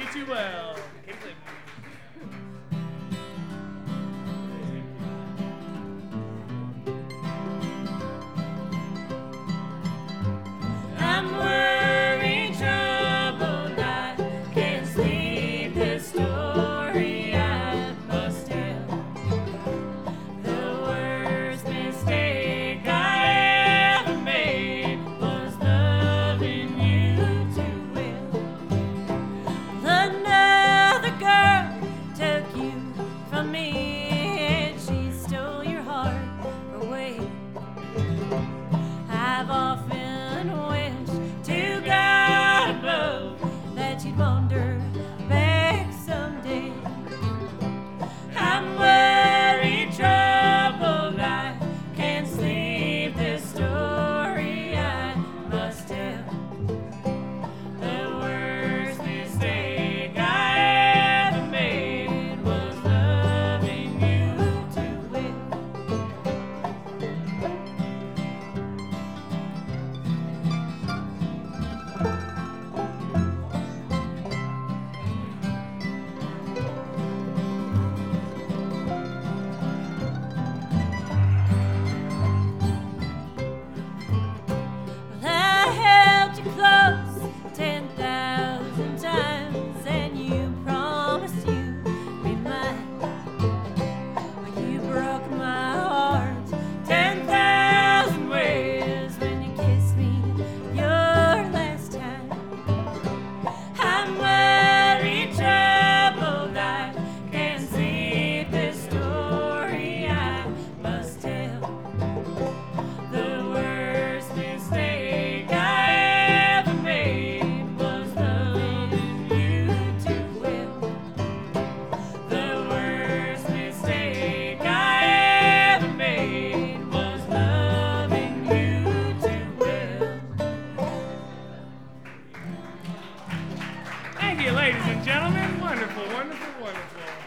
too well. I'm worried, troubled, I can't sleep. This story I must tell. The worst mistake I ever made was loving you too well. Another girl took you from me, and she stole your heart away. I've often wished to God above that you'd wander back someday. I'm worried, troubled, I can't sleep. This story I must tell. The worst mistake I ever made was loving you too well. I held you close 10,000 times, and you promised you'd be mine. But you broke my heart 10,000 ways when you kissed me your last time. I'm worried, troubled, I can't sleep. This story I must tell. The worst mistake I ever made was loving you too well. The worst mistake I ever made was loving you too well. Thank you, ladies and gentlemen. Wonderful, wonderful, wonderful.